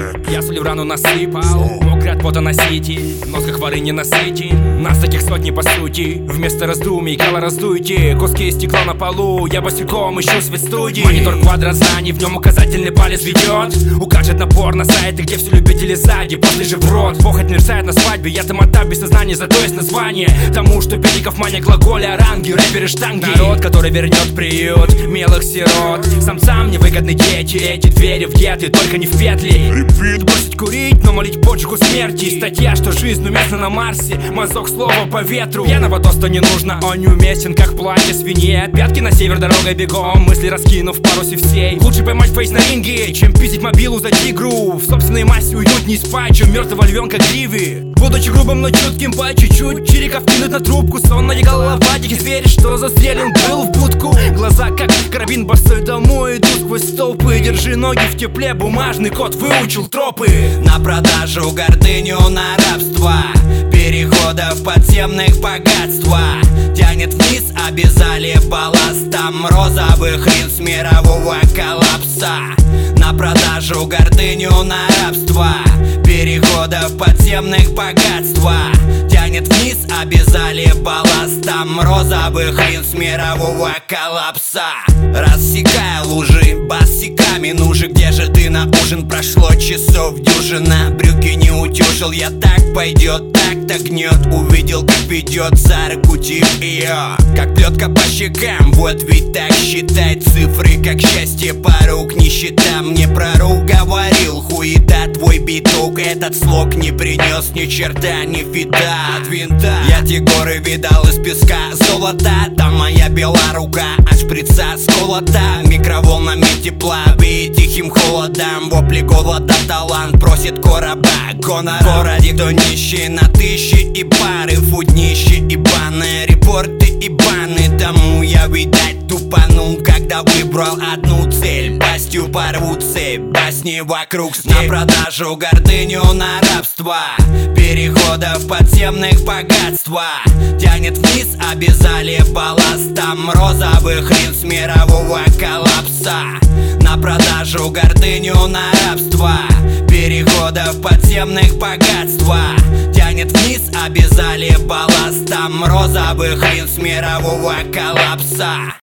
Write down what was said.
Я соль в рану насыпал, мокрый от пота носитель, нос как воры не насытен. Нас таких сотни по сути. Вместо раздумий кало раздуйте. Куски стекла на полу, я босиком ищу свет студии. Монитор квадрат зданий, в нем указательный палец ведет. Укажет напор на сайты, где все любители сзади. После же в рот, похоть мерцает на свадьбе. Я тамота без сознания, зато есть название тому, что педиков мания глаголя, оранги, рэперы, штанги. Народ, который вернет приют милых сирот. Самцам невыгодны дети, эти двери в диеты, только не в петли. Репит. Бросить курить, но молить поджигу смерти. Статья, что жизнь уместна на Марсе. Мазок слова по ветру. Пьяного тоста не нужно, он неуместен, как платье свинье. Пятки на север дорогой бегом, мысли раскинув в парусе всей. Лучше поймать фейс на ринге, чем пиздить мобилу за тигру. В собственной массе уютней спать, чем мертвого львенка гривы. Будучи грубым, но чутким по чуть-чуть, чириков кинуть на трубку. Сонная голова, дикий зверь, что застрелен был в будку. Глаза как карабин, босой домой иду сквозь столпы. Держи ноги в тепле, бумажный кот выучил тропы. На продажу гордыню, на рабство, переходов подземных богатства. Тянет вниз, обязали балластом розовых ринс мирового коллапса. На продажу гордыню, на рабство, переходов подземных богатства. Тянет вниз, обязали балластом розовых ринс мирового коллапса. Рассекая лужи босиками, ну же, где же ты на ужин? Прошло часов дюжина, брюки не утюжил. Я так пойдет, так гнет. Увидел, как ведет за руку тип ее, как плетка по щекам. Вот ведь так считать цифры, как счастье порук. Нищета мне про рук говорил, хуета твой биток. Этот слог не принес ни черта, ни фита от винта. Я те горы видал из песка золота. Там моя белая рука от шприца сколота. Микроволнами тепла и тихим холодом. Вопли голода, талант просит короба гонора. В городе кто нищий на тысячи и пары. Фуд нищий и баны, репорты и баны. Тому я, видать, тупанул, когда выбрал одну цель. Пастью порву цепь, басни вокруг степь. На продажу гордыню, на рабство, переходов подземных богатства. Тянет вниз, обязали балластом розовых ринс мирового коллапса. На продажу гордыню, на рабство, переходов подземных богатства. Тянет вниз, обязали балластом розовых ринс мирового коллапса.